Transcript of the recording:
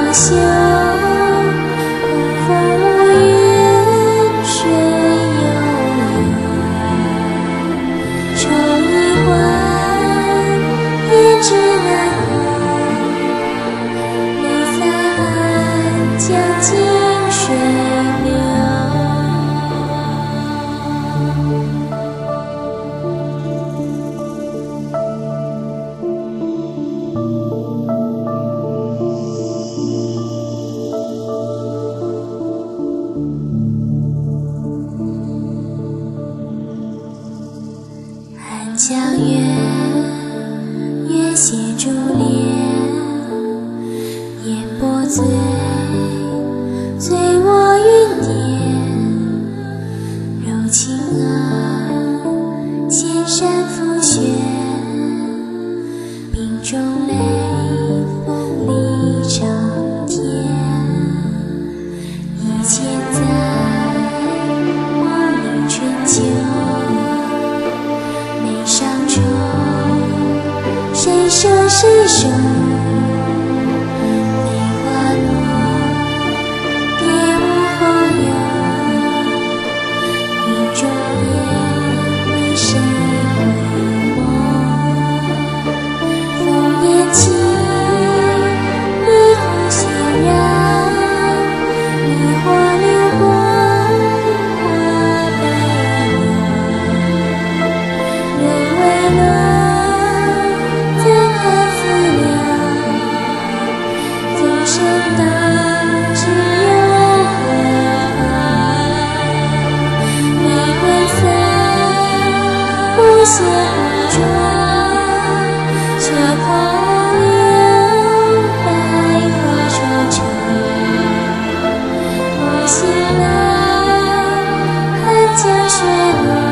袖，无风无云，水悠悠。抽一换，胭脂满喉，泪洒寒江静水流。寒江月，月斜珠帘，烟波醉，醉卧云巅。柔情儿，千山浮雪，冰中泪，风里长天。一千载，万里春秋。上愁，谁舍谁收？梅花落，别无风有。云中烟，为谁回眸？烽烟起，一途血染，迷惑流光。谢红妆，却空留百花愁愁。我醒来，寒江雪落。